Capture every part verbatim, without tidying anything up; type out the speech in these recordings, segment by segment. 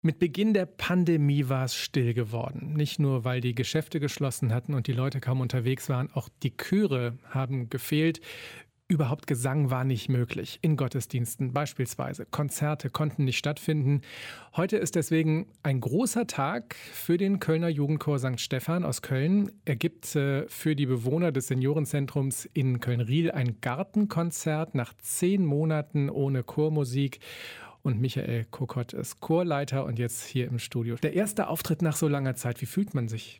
Mit Beginn der Pandemie war es still geworden. Nicht nur, weil die Geschäfte geschlossen hatten und die Leute kaum unterwegs waren, auch die Chöre haben gefehlt. Überhaupt Gesang war nicht möglich in Gottesdiensten beispielsweise. Konzerte konnten nicht stattfinden. Heute ist deswegen ein großer Tag für den Kölner Jugendchor Sankt Stephan aus Köln. Er gibt äh, für die Bewohner des Seniorenzentrums in Köln-Riel ein Gartenkonzert nach zehn Monaten ohne Chormusik. Und Michael Kokott ist Chorleiter und jetzt hier im Studio. Der erste Auftritt nach so langer Zeit, wie fühlt man sich?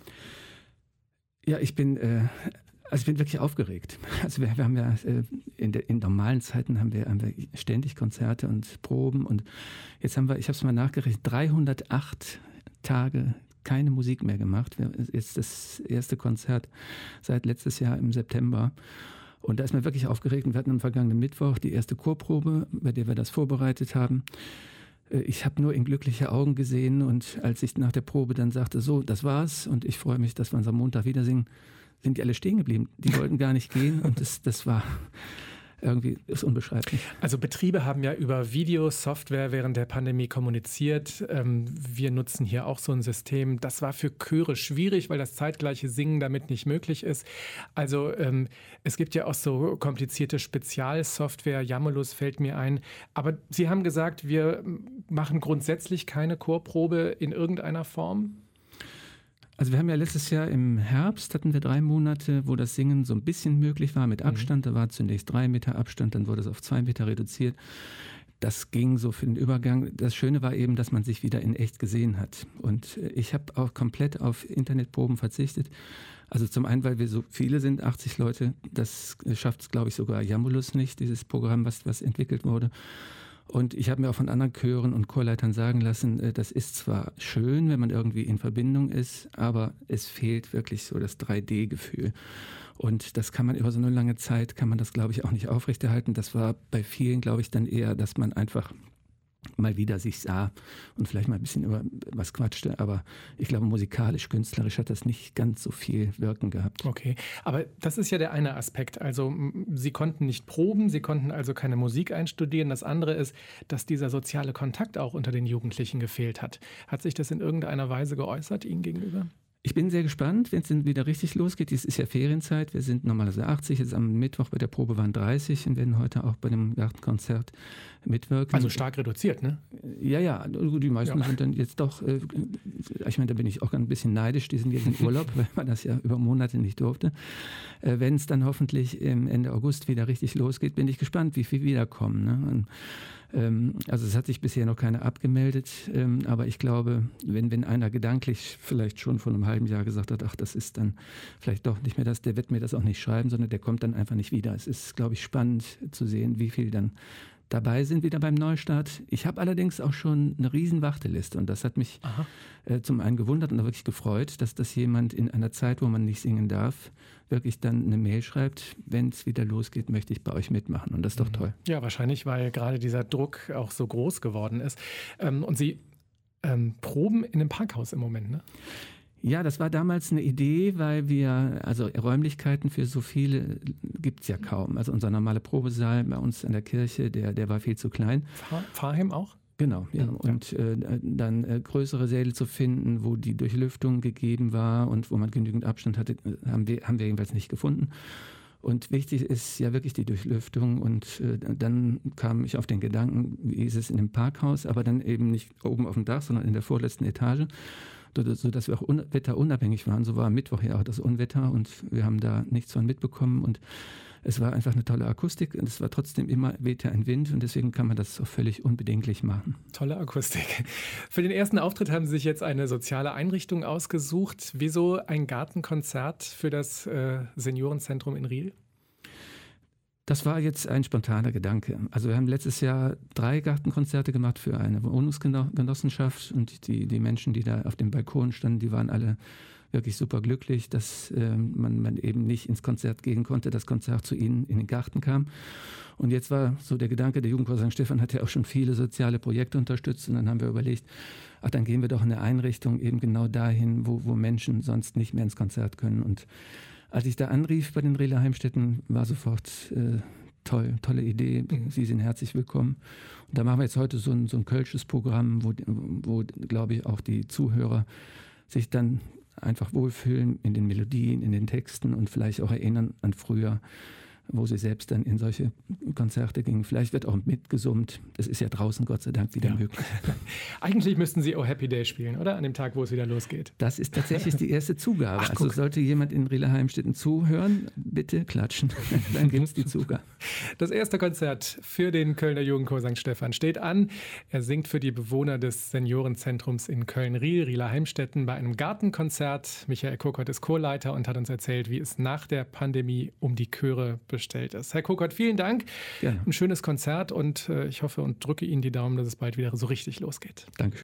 Ja, ich bin, äh, also ich bin wirklich aufgeregt. Also wir, wir haben ja äh, in, der, in normalen Zeiten haben wir, haben wir ständig Konzerte und Proben und jetzt haben wir, ich habe es mal nachgerechnet, dreihundertacht Tage keine Musik mehr gemacht. Jetzt das erste Konzert seit letztes Jahr im September. Und da ist man wirklich aufgeregt. Wir hatten am vergangenen Mittwoch die erste Chorprobe, bei der wir das vorbereitet haben. Ich habe nur in glückliche Augen gesehen und als ich nach der Probe dann sagte, so, das war's und ich freue mich, dass wir uns am Montag wieder singen, sind die alle stehen geblieben. Die wollten gar nicht gehen und das, das war irgendwie ist unbeschreiblich. Also Betriebe haben ja über Videosoftware während der Pandemie kommuniziert. Ähm, wir nutzen hier auch so ein System. Das war für Chöre schwierig, weil das zeitgleiche Singen damit nicht möglich ist. Also ähm, es gibt ja auch so komplizierte Spezialsoftware. Jamulus fällt mir ein. Aber Sie haben gesagt, wir machen grundsätzlich keine Chorprobe in irgendeiner Form? Also wir haben ja letztes Jahr im Herbst hatten wir drei Monate, wo das Singen so ein bisschen möglich war mit Abstand. Da war zunächst drei Meter Abstand, dann wurde es auf zwei Meter reduziert. Das ging so für den Übergang. Das Schöne war eben, dass man sich wieder in echt gesehen hat. Und ich habe auch komplett auf Internetproben verzichtet. Also zum einen, weil wir so viele sind, achtzig Leute. Das schafft es, glaube ich, sogar Jamulus nicht, dieses Programm, was, was entwickelt wurde. Und ich habe mir auch von anderen Chören und Chorleitern sagen lassen, das ist zwar schön, wenn man irgendwie in Verbindung ist, aber es fehlt wirklich so das drei D-Gefühl. Und das kann man über so eine lange Zeit, kann man das, glaube ich, auch nicht aufrechterhalten. Das war bei vielen, glaube ich, dann eher, dass man einfach mal wieder sich sah und vielleicht mal ein bisschen über was quatschte. Aber ich glaube, musikalisch, künstlerisch hat das nicht ganz so viel Wirken gehabt. Okay, aber das ist ja der eine Aspekt. Also Sie konnten nicht proben, Sie konnten also keine Musik einstudieren. Das andere ist, dass dieser soziale Kontakt auch unter den Jugendlichen gefehlt hat. Hat sich das in irgendeiner Weise geäußert Ihnen gegenüber? Ich bin sehr gespannt, wenn es dann wieder richtig losgeht. Es ist ja Ferienzeit. Wir sind normalerweise achtzig. Jetzt am Mittwoch bei der Probe waren dreißig und werden heute auch bei dem Gartenkonzert mitwirken. Also stark reduziert, ne? Ja, ja. Die meisten ja. sind dann jetzt doch, äh, ich meine, da bin ich auch ein bisschen neidisch. Die sind jetzt in Urlaub, weil man das ja über Monate nicht durfte. Äh, wenn es dann hoffentlich im Ende August wieder richtig losgeht, bin ich gespannt, wie viel wiederkommen. Ne? Und, also es hat sich bisher noch keiner abgemeldet, aber ich glaube, wenn, wenn einer gedanklich vielleicht schon vor einem halben Jahr gesagt hat, ach, das ist dann vielleicht doch nicht mehr das, der wird mir das auch nicht schreiben, sondern der kommt dann einfach nicht wieder. Es ist, glaube ich, spannend zu sehen, wie viel dann dabei sind wieder beim Neustart. Ich habe allerdings auch schon eine riesen Warteliste und das hat mich äh, zum einen gewundert und auch wirklich gefreut, dass das jemand in einer Zeit, wo man nicht singen darf, wirklich dann eine Mail schreibt, wenn es wieder losgeht, möchte ich bei euch mitmachen und das ist doch toll. Ja, wahrscheinlich, weil gerade dieser Druck auch so groß geworden ist. Ähm, und Sie ähm, proben in einem Parkhaus im Moment, ne? Ja, das war damals eine Idee, weil wir, also Räumlichkeiten für so viele gibt's ja kaum. Also unser normaler Probesaal bei uns an der Kirche, der, der war viel zu klein. Pfarrheim auch? Genau, ja. Und äh, dann äh, größere Säle zu finden, wo die Durchlüftung gegeben war und wo man genügend Abstand hatte, haben wir, haben wir jedenfalls nicht gefunden. Und wichtig ist ja wirklich die Durchlüftung. Und äh, dann kam ich auf den Gedanken, wie ist es in dem Parkhaus, aber dann eben nicht oben auf dem Dach, sondern in der vorletzten Etage, so dass wir auch un- wetterunabhängig waren. So war am Mittwoch ja auch das Unwetter und wir haben da nichts von mitbekommen und es war einfach eine tolle Akustik und es war trotzdem immer wehte ein Wind und deswegen kann man das auch völlig unbedinglich machen. Tolle Akustik. Für den ersten Auftritt haben Sie sich jetzt eine soziale Einrichtung ausgesucht. Wieso ein Gartenkonzert für das äh, Seniorenzentrum in Riel? Das war jetzt ein spontaner Gedanke. Also wir haben letztes Jahr drei Gartenkonzerte gemacht für eine Wohnungsgenossenschaft und die, die Menschen, die da auf dem Balkon standen, die waren alle wirklich super glücklich, dass äh, man, man eben nicht ins Konzert gehen konnte, das Konzert zu ihnen in den Garten kam. Und jetzt war so der Gedanke, der Jugendchor Sankt Stephan hat ja auch schon viele soziale Projekte unterstützt und dann haben wir überlegt, ach, dann gehen wir doch in eine Einrichtung eben genau dahin, wo, wo Menschen sonst nicht mehr ins Konzert können. Und als ich da anrief bei den Rehler Heimstätten, war sofort äh, toll, tolle Idee, mhm. Sie sind herzlich willkommen. Und da machen wir jetzt heute so ein, so ein kölsches Programm, wo, wo glaube ich, auch die Zuhörer sich dann einfach wohlfühlen in den Melodien, in den Texten und vielleicht auch erinnern an früher, wo sie selbst dann in solche Konzerte gingen. Vielleicht wird auch mitgesummt. Das ist ja draußen Gott sei Dank wieder ja. möglich. Eigentlich müssten Sie Oh Happy Day spielen, oder? An dem Tag, wo es wieder losgeht. Das ist tatsächlich die erste Zugabe. Ach, also sollte jemand in Rieler-Heimstetten zuhören, bitte klatschen. Dann gibt es die Zugabe. Das erste Konzert für den Kölner Jugendchor Sankt Stephan steht an. Er singt für die Bewohner des Seniorenzentrums in Köln-Riel, Rieler-Heimstetten, bei einem Gartenkonzert. Michael Kokott ist Chorleiter und hat uns erzählt, wie es nach der Pandemie um die Chöre bestellt ist. Herr Kokott, vielen Dank. Gerne. Ein schönes Konzert und äh, ich hoffe und drücke Ihnen die Daumen, dass es bald wieder so richtig losgeht. Danke.